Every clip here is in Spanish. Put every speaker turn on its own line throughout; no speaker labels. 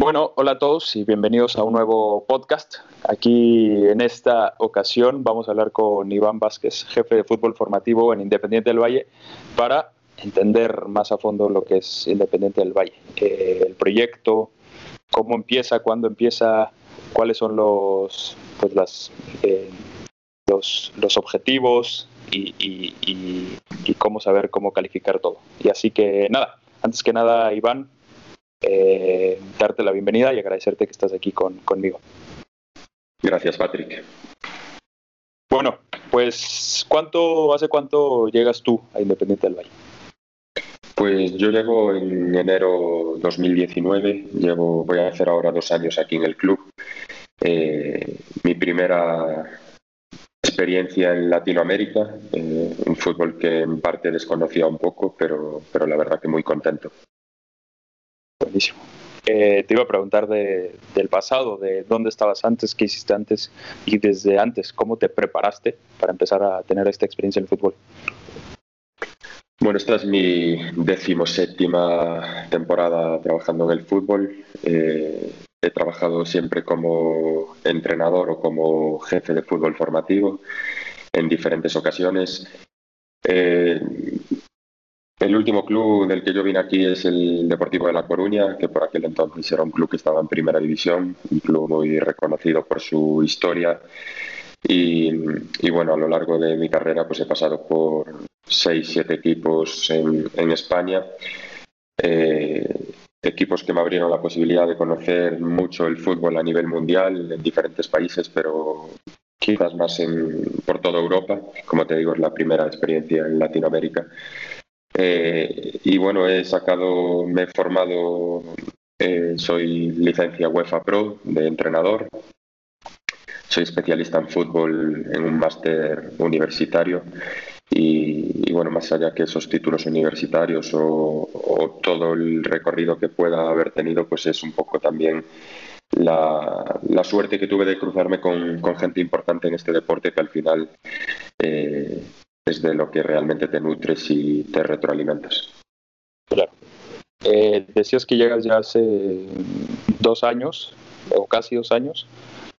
Bueno, hola a todos y bienvenidos a un nuevo podcast. Aquí en esta ocasión vamos a hablar con Iván Vázquez, jefe de fútbol formativo en Independiente del Valle, para entender más a fondo lo que es Independiente del Valle, el proyecto, cómo empieza, cuándo empieza, cuáles son los objetivos y cómo saber cómo calificar todo. Y así que nada, antes que nada, Iván, darte la bienvenida y agradecerte que estás aquí conmigo.
Gracias, Patrick.
Bueno, pues ¿hace cuánto llegas tú a Independiente del Valle?
Pues yo llego en enero 2019, voy a hacer ahora 2 años aquí en el club. Mi primera experiencia en Latinoamérica, un fútbol que en parte desconocía un poco, pero la verdad que muy contento.
Buenísimo. Te iba a preguntar del pasado, de dónde estabas antes, qué hiciste antes y desde antes, cómo te preparaste para empezar a tener esta experiencia en el fútbol.
Bueno, esta es mi 17ª temporada trabajando en el fútbol. He trabajado siempre como entrenador o como jefe de fútbol formativo en diferentes ocasiones. El último club del que yo vine aquí es el Deportivo de La Coruña, que por aquel entonces era un club que estaba en primera división, un club muy reconocido por su historia. Y bueno, a lo largo de mi carrera pues he pasado por 6-7 equipos en España, equipos que me abrieron la posibilidad de conocer mucho el fútbol a nivel mundial en diferentes países, pero quizás más por toda Europa. Como te digo, es la primera experiencia en Latinoamérica. Y bueno, me he formado, soy licencia UEFA Pro de entrenador. Soy especialista en fútbol en un máster universitario y bueno, más allá que esos títulos universitarios o todo el recorrido que pueda haber tenido, pues es un poco también la suerte que tuve de cruzarme con gente importante en este deporte que al final es de lo que realmente te nutres y te retroalimentas.
Claro. Decías que llegas ya hace 2 años, o casi 2 años.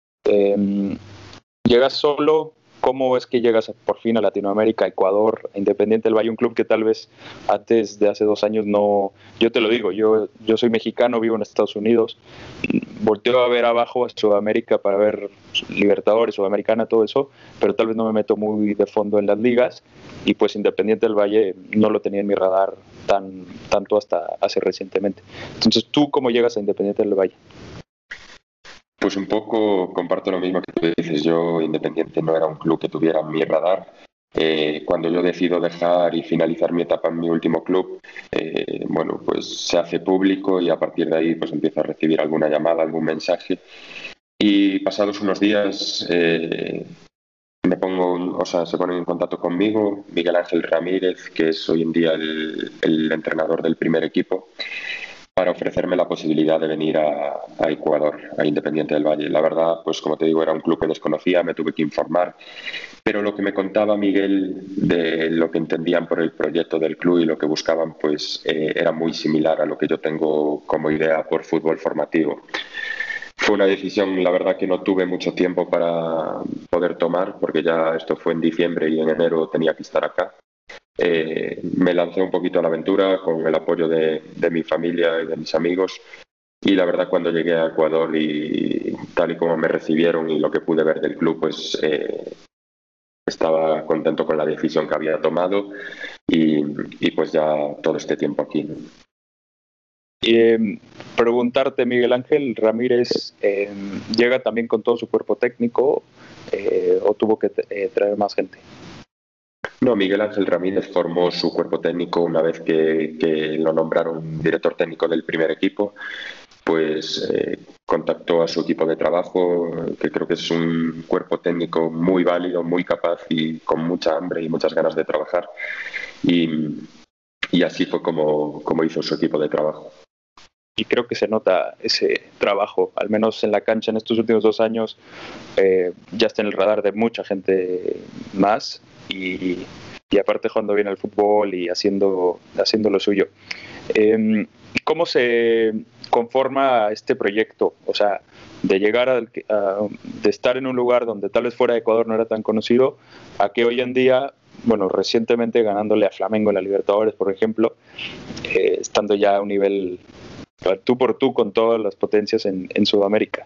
¿Llegas solo? ¿Cómo es que llegas por fin a Latinoamérica, a Ecuador, a Independiente del Valle, un club que tal vez antes de hace 2 años no? Yo te lo digo, yo soy mexicano, vivo en Estados Unidos, volteo a ver abajo a Sudamérica para ver Libertadores, Sudamericana, todo eso, pero tal vez no me meto muy de fondo en las ligas y pues Independiente del Valle no lo tenía en mi radar tanto hasta hace recientemente. Entonces, ¿tú cómo llegas a Independiente del Valle?
Pues un poco comparto lo mismo que tú dices. Yo, Independiente, no era un club que tuviera en mi radar. Cuando yo decido dejar y finalizar mi etapa en mi último club, bueno, pues se hace público y a partir de ahí pues empiezo a recibir alguna llamada, algún mensaje. Y pasados unos días se ponen en contacto conmigo Miguel Ángel Ramírez, que es hoy en día el entrenador del primer equipo, para ofrecerme la posibilidad de venir a Ecuador, a Independiente del Valle. La verdad, pues como te digo, era un club que desconocía, me tuve que informar, pero lo que me contaba Miguel de lo que entendían por el proyecto del club y lo que buscaban, pues era muy similar a lo que yo tengo como idea por fútbol formativo. Fue una decisión, la verdad, que no tuve mucho tiempo para poder tomar, porque ya esto fue en diciembre y en enero tenía que estar acá. Me lancé un poquito a la aventura con el apoyo de mi familia y de mis amigos y la verdad cuando llegué a Ecuador y tal y como me recibieron y lo que pude ver del club, pues estaba contento con la decisión que había tomado y pues ya todo este tiempo aquí.
Preguntarte, Miguel Ángel Ramírez, ¿llega también con todo su cuerpo técnico o tuvo que traer más gente?
No, Miguel Ángel Ramírez formó su cuerpo técnico una vez que lo nombraron director técnico del primer equipo, pues contactó a su equipo de trabajo, que creo que es un cuerpo técnico muy válido, muy capaz y con mucha hambre y muchas ganas de trabajar. Y así fue como hizo su equipo de trabajo.
Y creo que se nota ese trabajo, al menos en la cancha en estos últimos 2 años, ya está en el radar de mucha gente más y aparte jugando bien al fútbol y haciendo lo suyo. ¿Cómo se conforma este proyecto? O sea, de llegar de estar en un lugar donde tal vez fuera de Ecuador no era tan conocido, a que hoy en día, bueno, recientemente ganándole a Flamengo en la Libertadores, por ejemplo, estando ya a un nivel tú por tú con todas las potencias en Sudamérica.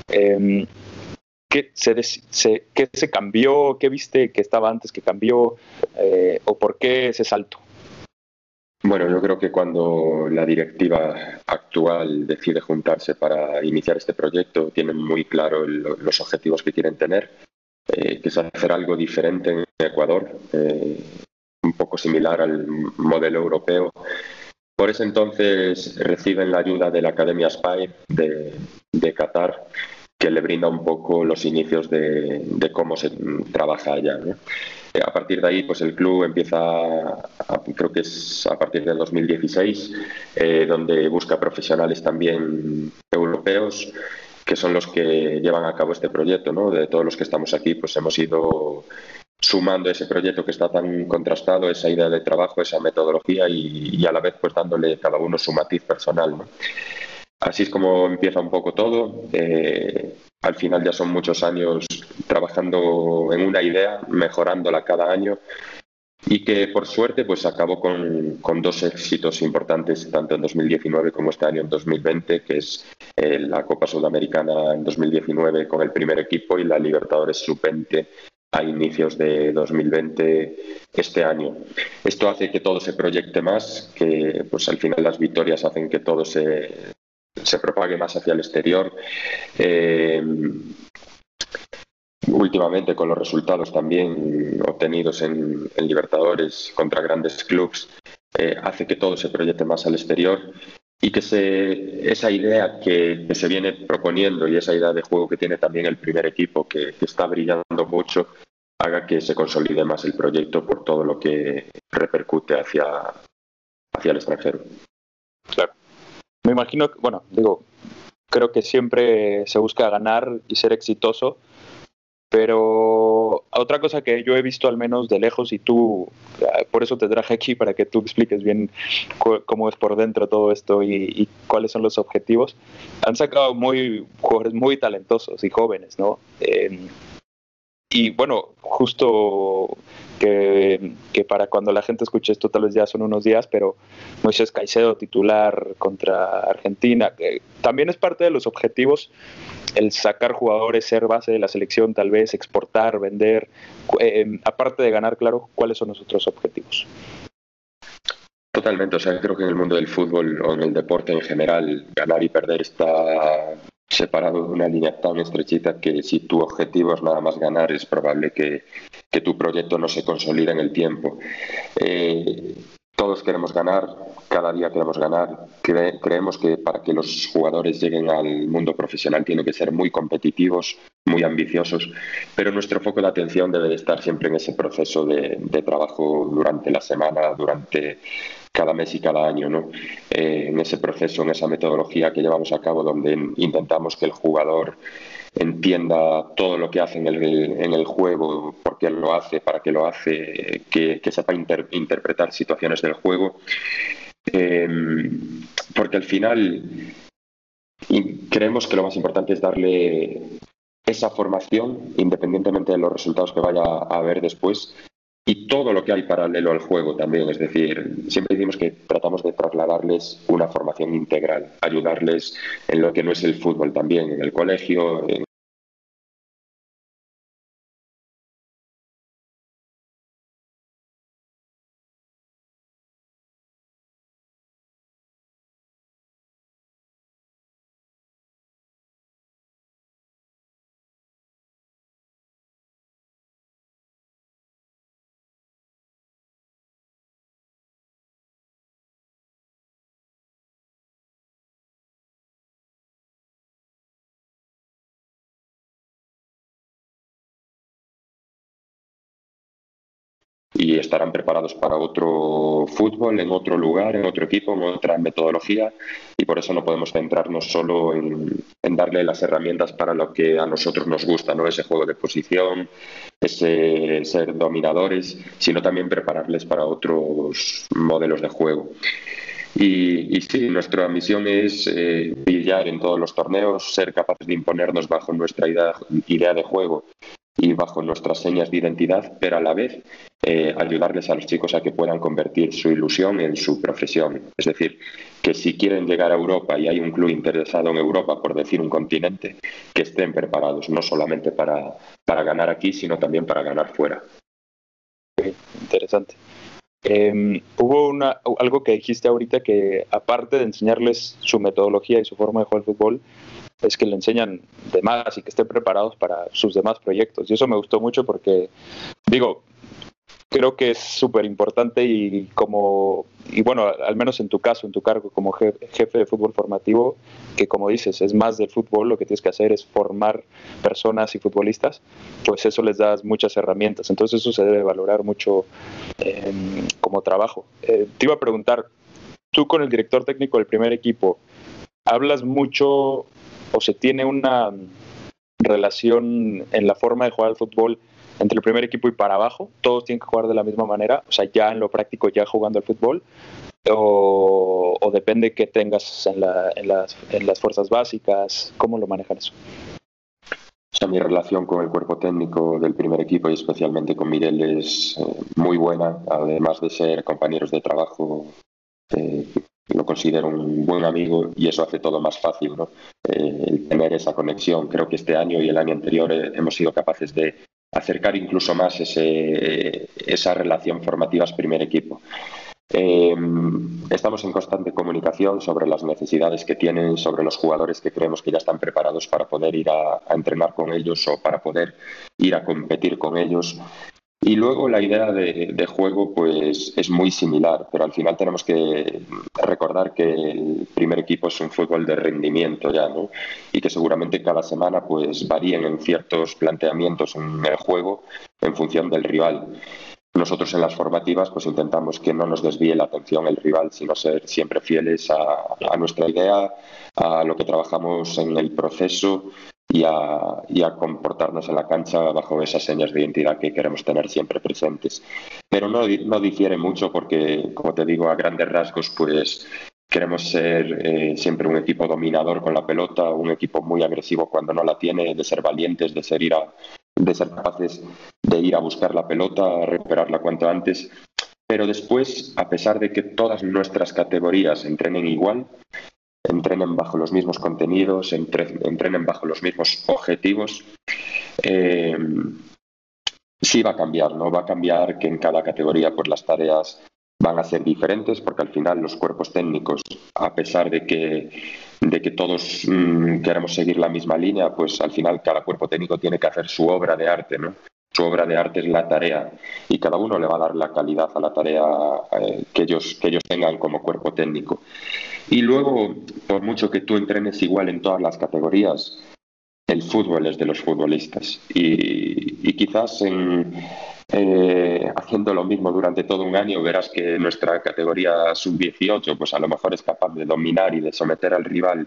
¿Qué se cambió? ¿Qué viste que estaba antes que cambió? ¿O por qué ese salto?
Bueno, yo creo que cuando la directiva actual decide juntarse para iniciar este proyecto, tienen muy claro los objetivos que quieren tener, que es hacer algo diferente en Ecuador, un poco similar al modelo europeo. Por ese entonces reciben la ayuda de la Academia Spire de Qatar, que le brinda un poco los inicios de cómo se trabaja allá, ¿no? A partir de ahí, pues el club empieza, creo que es a partir del 2016, donde busca profesionales también europeos, que son los que llevan a cabo este proyecto, ¿no? De todos los que estamos aquí, pues hemos ido sumando ese proyecto que está tan contrastado, esa idea de trabajo, esa metodología y a la vez pues dándole cada uno su matiz personal, ¿no? Así es como empieza un poco todo. Al final ya son muchos años trabajando en una idea, mejorándola cada año y que por suerte pues acabó con dos éxitos importantes tanto en 2019 como este año en 2020, que es la Copa Sudamericana en 2019 con el primer equipo y la Libertadores Sub-20 a inicios de 2020 este año. Esto hace que todo se proyecte más, que pues al final las victorias hacen que todo se propague más hacia el exterior. Últimamente con los resultados también obtenidos en Libertadores contra grandes clubes, hace que todo se proyecte más al exterior y que esa idea que se viene proponiendo y esa idea de juego que tiene también el primer equipo, que está brillando mucho, haga que se consolide más el proyecto por todo lo que repercute hacia el extranjero.
Claro. Me imagino, bueno, digo, creo que siempre se busca ganar y ser exitoso, pero otra cosa que yo he visto al menos de lejos, y tú, por eso te traje aquí para que tú expliques bien cómo es por dentro todo esto y cuáles son los objetivos, han sacado jugadores muy talentosos y jóvenes, ¿no? Y bueno, justo que para cuando la gente escuche esto tal vez ya son unos días, pero Moisés Caicedo titular contra Argentina, también es parte de los objetivos el sacar jugadores, ser base de la selección, tal vez exportar, vender, aparte de ganar, claro, ¿cuáles son los otros objetivos?
Totalmente, o sea, creo que en el mundo del fútbol o en el deporte en general, ganar y perder está separado de una línea tan estrechita que si tu objetivo es nada más ganar, es probable que tu proyecto no se consolide en el tiempo. Todos queremos ganar, cada día queremos ganar. Creemos que para que los jugadores lleguen al mundo profesional tienen que ser muy competitivos, muy ambiciosos, pero nuestro foco de atención debe de estar siempre en ese proceso de trabajo durante la semana, durante cada mes y cada año, ¿no? En ese proceso, en esa metodología que llevamos a cabo, donde intentamos que el jugador entienda todo lo que hace en el juego, por qué lo hace, para qué lo hace, que sepa interpretar situaciones del juego, porque al final creemos que lo más importante es darle esa formación, independientemente de los resultados que vaya a haber después, y todo lo que hay paralelo al juego también. Es decir, siempre decimos que tratamos de trasladarles una formación integral, ayudarles en lo que no es el fútbol también, en el colegio, en y estarán preparados para otro fútbol, en otro lugar, en otro equipo, en otra metodología, y por eso no podemos centrarnos solo en darle las herramientas para lo que a nosotros nos gusta, ¿no? Ese juego de posición, ese ser dominadores, sino también prepararles para otros modelos de juego. Y sí, nuestra misión es brillar en todos los torneos, ser capaces de imponernos bajo nuestra idea de juego y bajo nuestras señas de identidad, pero a la vez ayudarles a los chicos a que puedan convertir su ilusión en su profesión. Es decir, que si quieren llegar a Europa y hay un club interesado en Europa, por decir un continente, que estén preparados, no solamente para ganar aquí, sino también para ganar fuera.
Okay, interesante. Hubo algo que dijiste ahorita, que aparte de enseñarles su metodología y su forma de jugar al fútbol, es que le enseñan de más y que estén preparados para sus demás proyectos. Y eso me gustó mucho porque, digo, creo que es súper importante y bueno, al menos en tu caso, en tu cargo como jefe de fútbol formativo, que como dices, es más del fútbol, lo que tienes que hacer es formar personas y futbolistas, pues eso les das muchas herramientas. Entonces eso se debe valorar mucho como trabajo. Te iba a preguntar, tú con el director técnico del primer equipo, ¿hablas mucho o se tiene una relación en la forma de jugar al fútbol entre el primer equipo y para abajo? ¿Todos tienen que jugar de la misma manera? O sea, ya en lo práctico, ya jugando al fútbol, o depende que tengas en las fuerzas básicas. ¿Cómo lo manejan eso?
O sea, mi relación con el cuerpo técnico del primer equipo y especialmente con Miguel es muy buena, además de ser compañeros de trabajo. Lo considero un buen amigo y eso hace todo más fácil, ¿no? El tener esa conexión. Creo que este año y el año anterior hemos sido capaces de acercar incluso más esa relación formativa primer equipo. Estamos en constante comunicación sobre las necesidades que tienen, sobre los jugadores que creemos que ya están preparados para poder ir a entrenar con ellos o para poder ir a competir con ellos. Y luego la idea de juego pues es muy similar, pero al final tenemos que recordar que el primer equipo es un fútbol de rendimiento ya, ¿no? Y que seguramente cada semana pues varíen en ciertos planteamientos en el juego en función del rival. Nosotros en las formativas pues intentamos que no nos desvíe la atención el rival, sino ser siempre fieles a nuestra idea, a lo que trabajamos en el proceso y a comportarnos en la cancha bajo esas señas de identidad que queremos tener siempre presentes. Pero no difiere mucho porque, como te digo, a grandes rasgos, pues queremos ser siempre un equipo dominador con la pelota, un equipo muy agresivo cuando no la tiene, de ser valientes, de ser capaces de ir a buscar la pelota, a recuperarla cuanto antes. Pero después, a pesar de que todas nuestras categorías entrenen igual, entrenen bajo los mismos contenidos, entrenen bajo los mismos objetivos, sí va a cambiar, ¿no? Va a cambiar que en cada categoría pues las tareas van a ser diferentes, porque al final los cuerpos técnicos, a pesar de que todos queremos seguir la misma línea, pues al final cada cuerpo técnico tiene que hacer su obra de arte, ¿no? Su obra de arte es la tarea y cada uno le va a dar la calidad a la tarea que ellos tengan como cuerpo técnico. Y luego, por mucho que tú entrenes igual en todas las categorías, el fútbol es de los futbolistas y quizás haciendo lo mismo durante todo un año verás que nuestra categoría sub-18 pues a lo mejor es capaz de dominar y de someter al rival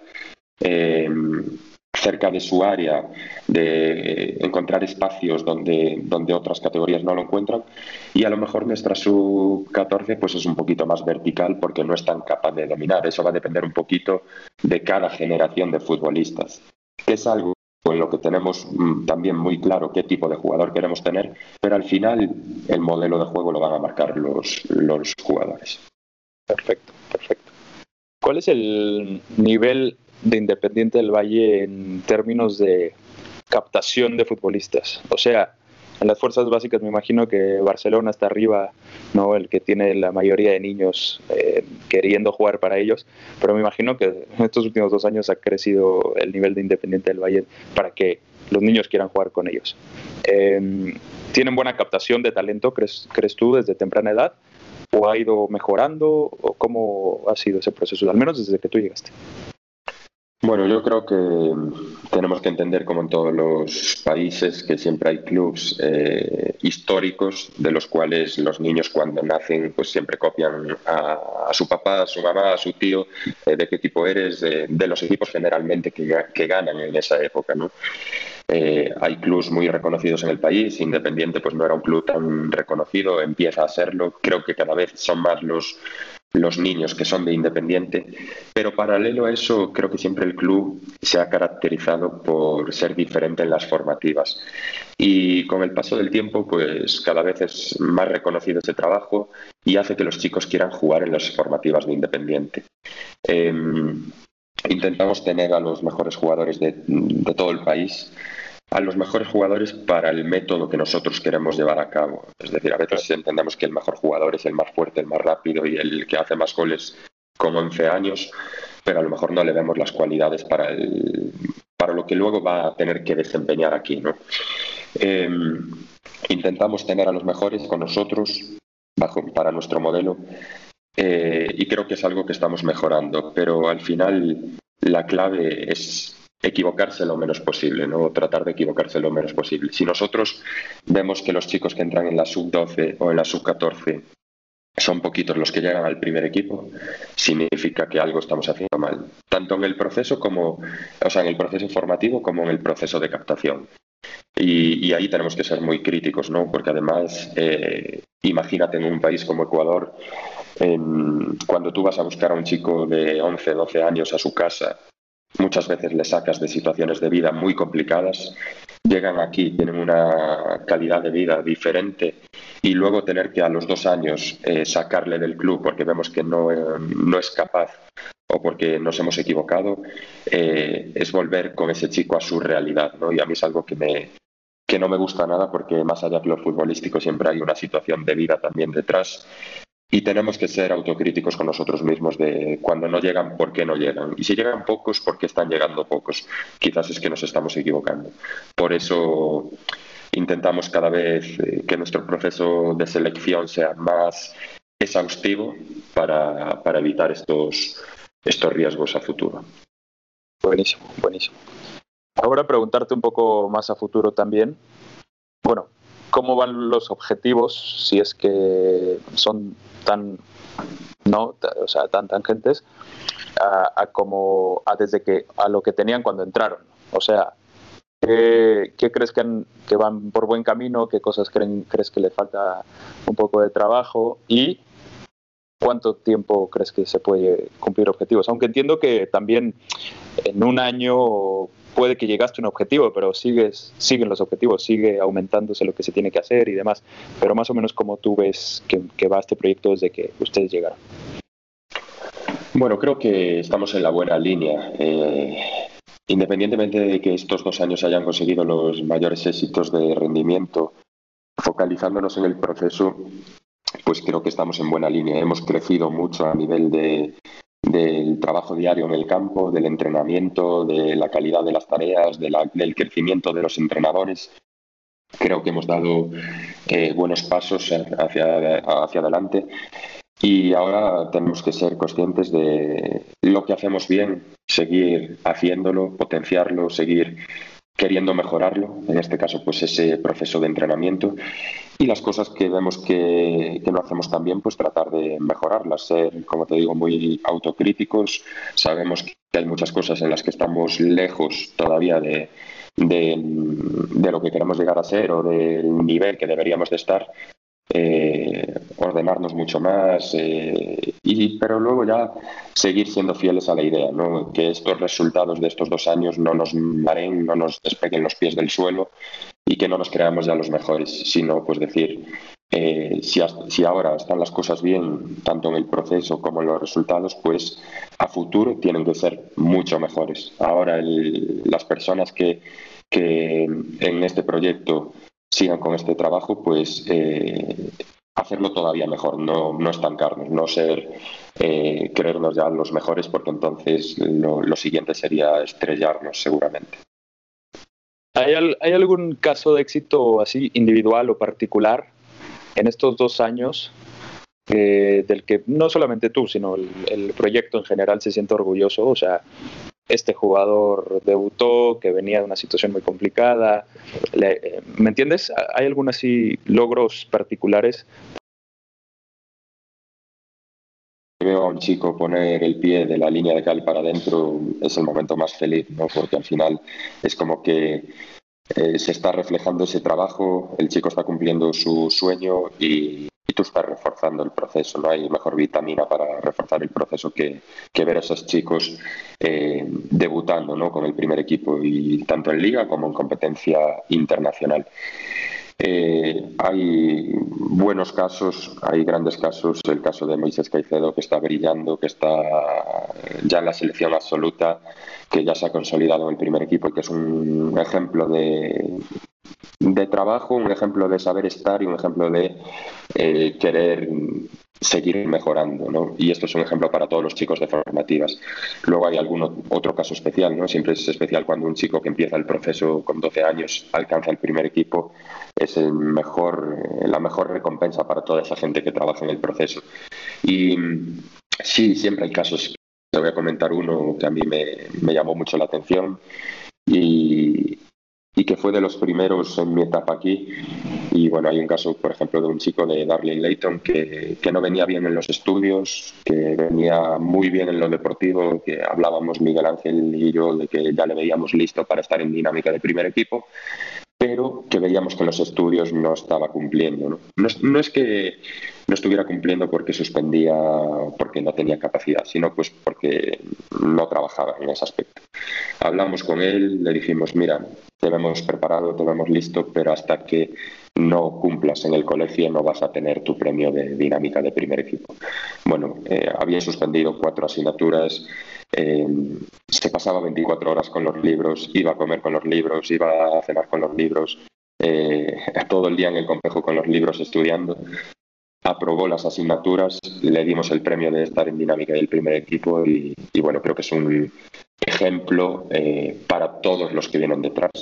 cerca de su área, de encontrar espacios donde otras categorías no lo encuentran, y a lo mejor nuestra sub-14 pues es un poquito más vertical porque no es tan capaz de dominar. Eso va a depender un poquito de cada generación de futbolistas, que es algo en lo que tenemos también muy claro qué tipo de jugador queremos tener, pero al final el modelo de juego lo van a marcar los jugadores.
Perfecto, perfecto. ¿Cuál es el nivel de Independiente del Valle en términos de captación de futbolistas? O sea, en las fuerzas básicas me imagino que Barcelona está arriba, ¿no? El que tiene la mayoría de niños queriendo jugar para ellos, pero me imagino que en estos últimos 2 años ha crecido el nivel de Independiente del Valle para que los niños quieran jugar con ellos. ¿Tienen buena captación de talento, crees tú, desde temprana edad? ¿O ha ido mejorando? ¿O cómo ha sido ese proceso, al menos desde que tú llegaste?
Bueno, yo creo que tenemos que entender, como en todos los países, que siempre hay clubs históricos de los cuales los niños cuando nacen pues siempre copian a su papá, a su mamá, a su tío, de qué tipo eres, de los equipos generalmente que ganan en esa época, ¿no? Hay clubs muy reconocidos en el país. Independiente pues no era un club tan reconocido, empieza a serlo. Creo que cada vez son más los niños que son de Independiente, pero paralelo a eso creo que siempre el club se ha caracterizado por ser diferente en las formativas. Y con el paso del tiempo, pues cada vez es más reconocido ese trabajo y hace que los chicos quieran jugar en las formativas de Independiente. Eh, Intentamos tener a los mejores jugadores de todo el país, a los mejores jugadores para el método que nosotros queremos llevar a cabo. Es decir, a veces entendemos que el mejor jugador es el más fuerte, el más rápido y el que hace más goles con 11 años, pero a lo mejor no le vemos las cualidades para lo que luego va a tener que desempeñar aquí, ¿no? Eh, Intentamos tener a los mejores con nosotros para nuestro modelo, y creo que es algo que estamos mejorando, pero al final la clave es equivocarse lo menos posible, ¿no? Tratar de equivocarse lo menos posible. Si nosotros vemos que los chicos que entran en la sub-12 o en la sub-14 son poquitos los que llegan al primer equipo, significa que algo estamos haciendo mal, tanto en el proceso en el proceso formativo como en el proceso de captación. Y ahí tenemos que ser muy críticos, ¿no? Porque además, imagínate en un país como Ecuador, cuando tú vas a buscar a un chico de 11, 12 años a su casa, muchas veces le sacas de situaciones de vida muy complicadas, llegan aquí, tienen una calidad de vida diferente y luego tener que a los 2 años sacarle del club porque vemos que no es capaz o porque nos hemos equivocado, es volver con ese chico a su realidad, ¿no? Y a mí es algo que no me gusta nada porque más allá de lo futbolístico siempre hay una situación de vida también detrás. Y tenemos que ser autocríticos con nosotros mismos de cuando no llegan, por qué no llegan. Y si llegan pocos, ¿por qué están llegando pocos? Quizás es que nos estamos equivocando. Por eso intentamos cada vez que nuestro proceso de selección sea más exhaustivo para evitar estos riesgos a futuro.
Buenísimo, buenísimo. Ahora preguntarte un poco más a futuro también. Bueno, ¿cómo van los objetivos si es que son tan tan tangentes a lo que tenían cuando entraron? O sea, ¿qué crees que van por buen camino? ¿Qué cosas crees que le falta un poco de trabajo? ¿Y cuánto tiempo crees que se puede cumplir objetivos? Aunque entiendo que también en un año puede que llegaste a un objetivo, pero siguen los objetivos, sigue aumentándose lo que se tiene que hacer y demás. Pero más o menos, ¿cómo tú ves que va este proyecto desde que ustedes llegaron?
Bueno, creo que estamos en la buena línea. Independientemente de que estos 2 años hayan conseguido los mayores éxitos de rendimiento, focalizándonos en el proceso, pues creo que estamos en buena línea. Hemos crecido mucho a nivel del trabajo diario en el campo, del entrenamiento, de la calidad de las tareas, del crecimiento de los entrenadores. Creo que hemos dado buenos pasos hacia adelante. Y ahora tenemos que ser conscientes de lo que hacemos bien, seguir haciéndolo, potenciarlo, seguir queriendo mejorarlo, en este caso pues ese proceso de entrenamiento, y las cosas que vemos que no hacemos tan bien, pues tratar de mejorarlas, ser, como te digo, muy autocríticos. Sabemos que hay muchas cosas en las que estamos lejos todavía de lo que queremos llegar a ser o del nivel que deberíamos de estar. Ordenarnos mucho más, pero luego ya seguir siendo fieles a la idea, ¿no? Que estos resultados de estos 2 años no nos mareen, no nos despeguen los pies del suelo y que no nos creamos ya los mejores, sino pues decir, si ahora están las cosas bien, tanto en el proceso como en los resultados, pues a futuro tienen que ser mucho mejores. Ahora las personas que en este proyecto sigan con este trabajo, pues hacerlo todavía mejor, no estancarnos, no creernos ya los mejores, porque entonces lo siguiente sería estrellarnos seguramente.
¿Hay algún caso de éxito así individual o particular en estos 2 años del que no solamente tú, sino el proyecto en general se siente orgulloso? O sea, este jugador debutó, que venía de una situación muy complicada. ¿Me entiendes? ¿Hay algún así logros particulares?
Veo a un chico poner el pie de la línea de cal para adentro, es el momento más feliz, ¿no? Porque al final es como que se está reflejando ese trabajo, el chico está cumpliendo su sueño y y tú estás reforzando el proceso. No hay mejor vitamina para reforzar el proceso que ver a esos chicos debutando, ¿no?, con el primer equipo, y tanto en liga como en competencia internacional. Hay buenos casos, hay grandes casos, el caso de Moisés Caicedo, que está brillando, que está ya en la selección absoluta, que ya se ha consolidado en el primer equipo y que es un ejemplo de trabajo, un ejemplo de saber estar y un ejemplo de querer seguir mejorando, ¿no? Y esto es un ejemplo para todos los chicos de formativas. Luego hay algún otro caso especial, ¿no? Siempre es especial cuando un chico que empieza el proceso con 12 años alcanza el primer equipo. Es la mejor recompensa para toda esa gente que trabaja en el proceso. Y sí, siempre hay casos. Te voy a comentar uno que a mí me llamó mucho la atención y que fue de los primeros en mi etapa aquí. Y bueno, hay un caso, por ejemplo, de un chico de Darling Layton que no venía bien en los estudios, que venía muy bien en lo deportivo, que hablábamos Miguel Ángel y yo de que ya le veíamos listo para estar en dinámica de primer equipo, pero que veíamos que en los estudios no estaba cumpliendo, ¿no? No es que no estuviera cumpliendo porque suspendía, porque no tenía capacidad, sino pues porque no trabajaba en ese aspecto. Hablamos con él, le dijimos, mira, te vemos preparado, te vemos listo, pero hasta que no cumplas en el colegio no vas a tener tu premio de dinámica de primer equipo. Bueno, había suspendido 4 asignaturas, se pasaba 24 horas con los libros, iba a comer con los libros, iba a cenar con los libros, todo el día en el complejo con los libros estudiando. Aprobó las asignaturas, le dimos el premio de estar en dinámica del primer equipo y bueno, creo que es un ejemplo para todos los que vienen detrás.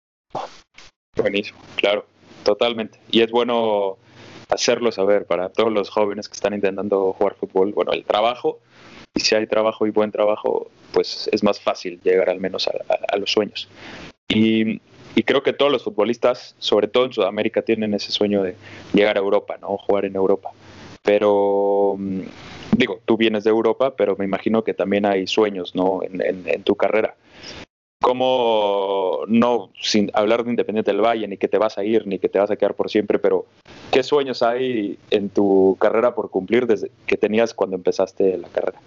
Buenísimo, claro, totalmente. Y es bueno hacerlo saber para todos los jóvenes que están intentando jugar fútbol. Bueno, el trabajo, y si hay trabajo y buen trabajo, pues es más fácil llegar al menos a los sueños. Y creo que todos los futbolistas, sobre todo en Sudamérica, tienen ese sueño de llegar a Europa, ¿no? Jugar en Europa. Pero, digo, tú vienes de Europa, pero me imagino que también hay sueños, ¿no?, en tu carrera. ¿Cómo, no, sin hablar de Independiente del Valle, ni que te vas a ir, ni que te vas a quedar por siempre, pero qué sueños hay en tu carrera por cumplir desde que tenías cuando empezaste la carrera?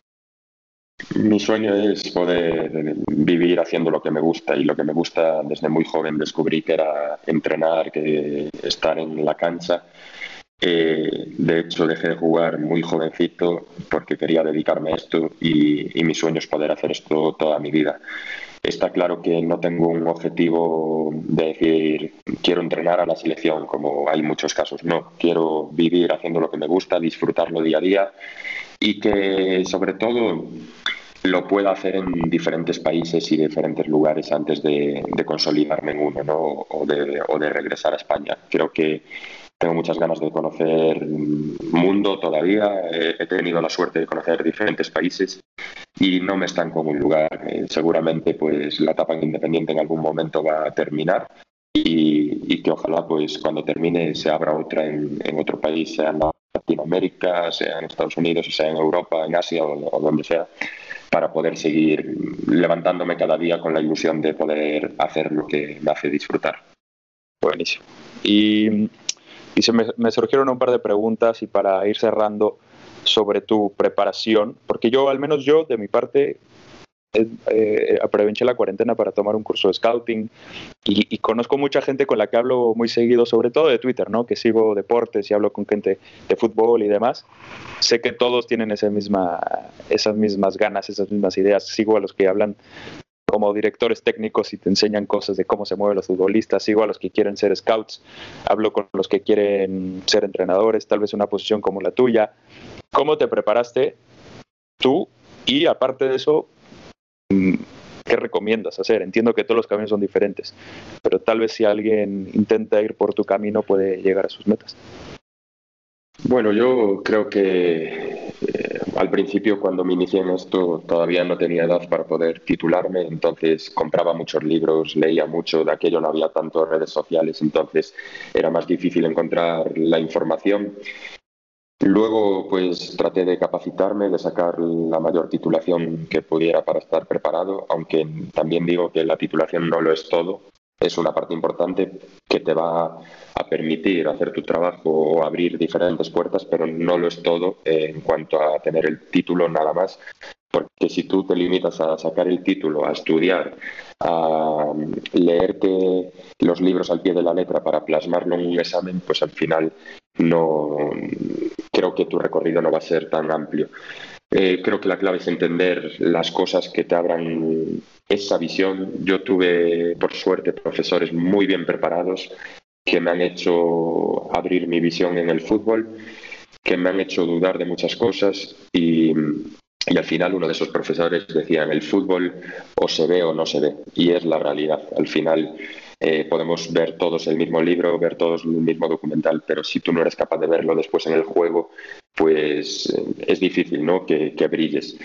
Mi sueño es poder vivir haciendo lo que me gusta, y lo que me gusta desde muy joven descubrí que era entrenar, que estar en la cancha. De hecho, dejé de jugar muy jovencito porque quería dedicarme a esto y mi sueño es poder hacer esto toda mi vida. Está claro que no tengo un objetivo de decir quiero entrenar a la selección, como hay muchos casos. No, quiero vivir haciendo lo que me gusta, disfrutarlo día a día y que sobre todo lo pueda hacer en diferentes países y diferentes lugares antes de consolidarme en uno, ¿no? O de regresar a España. Creo que tengo muchas ganas de conocer mundo todavía. He tenido la suerte de conocer diferentes países y no me estanco en un lugar. Seguramente pues la etapa en Independiente en algún momento va a terminar y que ojalá pues cuando termine se abra otra en otro país, sea en Latinoamérica, sea en Estados Unidos, sea en Europa, en Asia o donde sea, para poder seguir levantándome cada día con la ilusión de poder hacer lo que me hace disfrutar.
Buenísimo. Y me surgieron un par de preguntas, y para ir cerrando, sobre tu preparación, porque yo, al menos yo, de mi parte, aproveché la cuarentena para tomar un curso de scouting y conozco mucha gente con la que hablo muy seguido, sobre todo de Twitter, ¿no?, que sigo deportes y hablo con gente de fútbol y demás. Sé que todos tienen esas mismas ganas, esas mismas ideas. Sigo a los que hablan como directores técnicos y te enseñan cosas de cómo se mueven los futbolistas. Sigo a los que quieren ser scouts, hablo con los que quieren ser entrenadores, tal vez una posición como la tuya. ¿Cómo te preparaste tú? Y aparte de eso, ¿qué recomiendas hacer? Entiendo que todos los caminos son diferentes, pero tal vez si alguien intenta ir por tu camino puede llegar a sus metas.
Bueno, yo creo que al principio, cuando me inicié en esto, todavía no tenía edad para poder titularme, entonces compraba muchos libros, leía mucho. De aquello no había tantas redes sociales, entonces era más difícil encontrar la información. Luego, pues traté de capacitarme, de sacar la mayor titulación que pudiera para estar preparado, aunque también digo que la titulación no lo es todo. es una parte importante que te va a permitir hacer tu trabajo o abrir diferentes puertas, pero no lo es todo en cuanto a tener el título nada más. Porque si tú te limitas a sacar el título, a estudiar, a leerte los libros al pie de la letra para plasmarlo en un examen, pues al final no creo que tu recorrido no va a ser tan amplio. Creo que la clave es entender las cosas que te abran esa visión. Yo tuve, por suerte, profesores muy bien preparados que me han hecho abrir mi visión en el fútbol, que me han hecho dudar de muchas cosas y al final uno de esos profesores decía, en el fútbol o se ve o no se ve, y es la realidad. Al final podemos ver todos el mismo libro, ver todos el mismo documental, pero si tú no eres capaz de verlo después en el juego, pues es difícil, ¿no?, que brilles.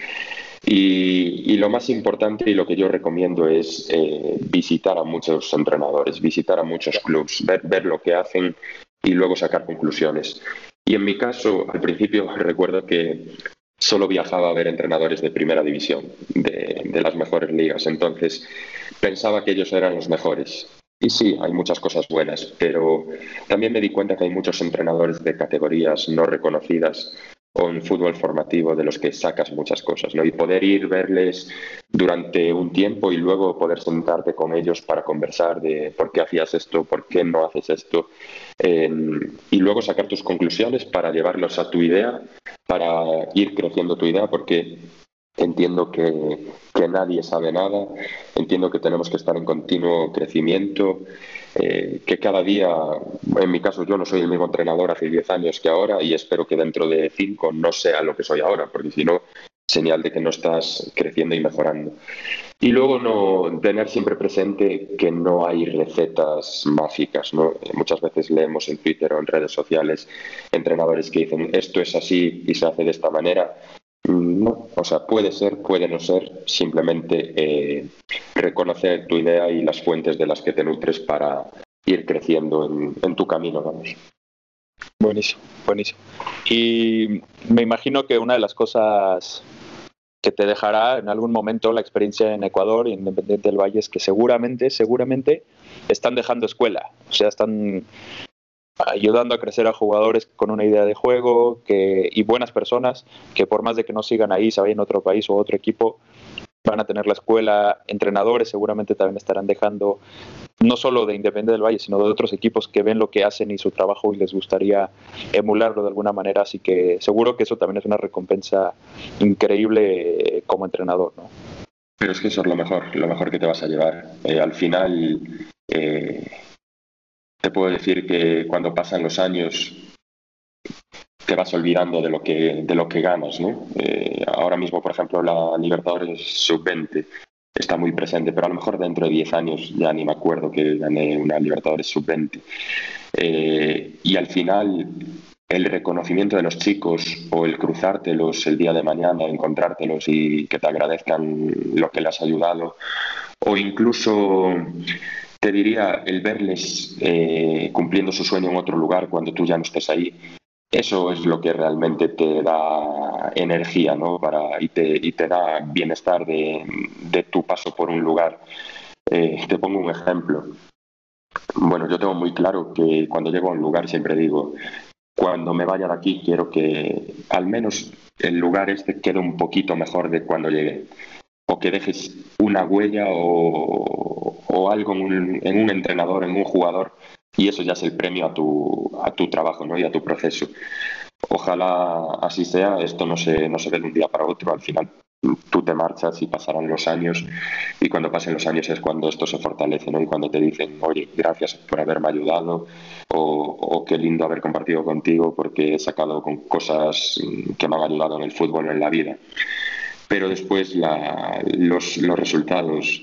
Y lo más importante y lo que yo recomiendo es visitar a muchos entrenadores, visitar a muchos clubes, ver lo que hacen y luego sacar conclusiones. Y en mi caso, al principio recuerdo que solo viajaba a ver entrenadores de primera división, de las mejores ligas. Entonces pensaba que ellos eran los mejores. Y sí, hay muchas cosas buenas, pero también me di cuenta que hay muchos entrenadores de categorías no reconocidas o en fútbol formativo de los que sacas muchas cosas, ¿no? Y poder ir, verles durante un tiempo y luego poder sentarte con ellos para conversar de por qué hacías esto, por qué no haces esto, y luego sacar tus conclusiones para llevarlos a tu idea, para ir creciendo tu idea, porque entiendo que nadie sabe nada, entiendo que tenemos que estar en continuo crecimiento, que cada día, en mi caso yo no soy el mismo entrenador hace 10 años que ahora y espero que dentro de 5 no sea lo que soy ahora, porque si no, señal de que no estás creciendo y mejorando. Y luego no tener siempre presente que no hay recetas mágicas, ¿no? Muchas veces leemos en Twitter o en redes sociales entrenadores que dicen esto es así y se hace de esta manera. No, o sea, puede ser, puede no ser, simplemente reconocer tu idea y las fuentes de las que te nutres para ir creciendo en tu camino, vamos.
Buenísimo, buenísimo. Y me imagino que una de las cosas que te dejará en algún momento la experiencia en Ecuador y en Independiente del Valle es que seguramente están dejando escuela, o sea, están ayudando a crecer a jugadores con una idea de juego y buenas personas que por más de que no sigan ahí, se vayan a otro país o otro equipo, van a tener la escuela, entrenadores seguramente también estarán dejando, no solo de Independiente del Valle, sino de otros equipos que ven lo que hacen y su trabajo y les gustaría emularlo de alguna manera, así que seguro que eso también es una recompensa increíble como entrenador, ¿no?
Pero es que eso es lo mejor que te vas a llevar. Al final, te puedo decir que cuando pasan los años te vas olvidando de lo que ganas, ¿no? Ahora mismo, por ejemplo, la Libertadores Sub-20 está muy presente, pero a lo mejor dentro de 10 años ya ni me acuerdo que gané una Libertadores Sub-20. Y al final, el reconocimiento de los chicos o el cruzártelos el día de mañana, encontrártelos y que te agradezcan lo que les has ayudado, o incluso te diría el verles cumpliendo su sueño en otro lugar cuando tú ya no estés ahí. Eso es lo que realmente te da energía, ¿no? Y te da bienestar de tu paso por un lugar. Te pongo un ejemplo. Bueno, yo tengo muy claro que cuando llego a un lugar siempre digo, cuando me vaya de aquí quiero que al menos el lugar este quede un poquito mejor de cuando llegué. O que dejes una huella o algo en un entrenador, en un jugador, y eso ya es el premio a tu trabajo, ¿no? Y a tu proceso. Ojalá así sea, esto no se ve de un día para otro, al final tú te marchas y pasarán los años y cuando pasen los años es cuando esto se fortalece, ¿no? Y cuando te dicen, oye, gracias por haberme ayudado o qué lindo haber compartido contigo porque he sacado con cosas que me han ayudado en el fútbol, en la vida. Pero después los resultados,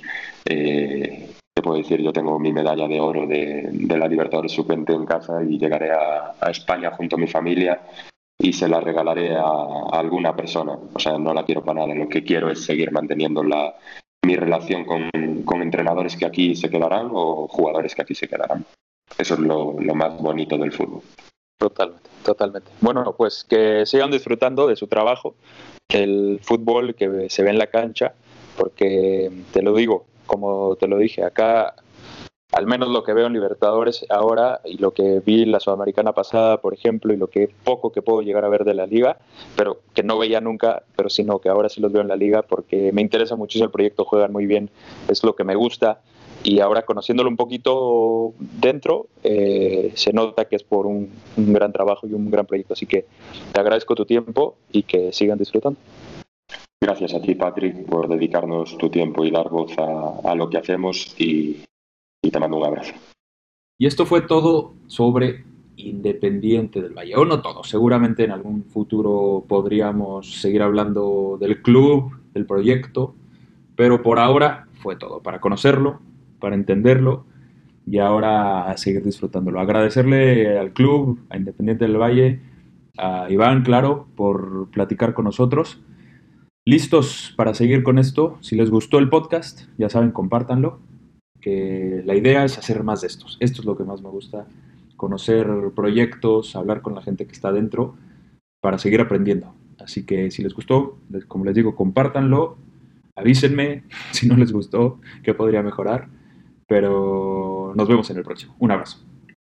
te puedo decir, yo tengo mi medalla de oro de la Libertadores Sub-20 en casa y llegaré a España junto a mi familia y se la regalaré a alguna persona. O sea, no la quiero para nada. Lo que quiero es seguir manteniendo mi relación con entrenadores que aquí se quedarán o jugadores que aquí se quedarán. Eso es lo más bonito del fútbol.
Totalmente, totalmente. Bueno, pues que sigan disfrutando de su trabajo, el fútbol que se ve en la cancha, porque te lo digo, como te lo dije, acá al menos lo que veo en Libertadores ahora y lo que vi en la Sudamericana pasada, por ejemplo, y lo que poco que puedo llegar a ver de la liga, pero que no veía nunca, pero sino que ahora sí los veo en la liga porque me interesa muchísimo el proyecto, juegan muy bien, es lo que me gusta. Y ahora conociéndolo un poquito dentro, se nota que es por un gran trabajo y un gran proyecto. Así que te agradezco tu tiempo y que sigan disfrutando.
Gracias a ti, Patrick, por dedicarnos tu tiempo y dar voz a lo que hacemos y te mando un abrazo.
Y esto fue todo sobre Independiente del Valle. O no todo, seguramente en algún futuro podríamos seguir hablando del club, del proyecto, pero por ahora fue todo, para conocerlo, para entenderlo y ahora a seguir disfrutándolo. Agradecerle al club, a Independiente del Valle, a Iván, claro, por platicar con nosotros. Listos para seguir con esto. Si les gustó el podcast, ya saben, compártanlo. Que la idea es hacer más de estos. Esto es lo que más me gusta, conocer proyectos, hablar con la gente que está dentro para seguir aprendiendo. Así que si les gustó, como les digo, compártanlo, avísenme si no les gustó, qué podría mejorar, pero nos vemos en el próximo. Un abrazo.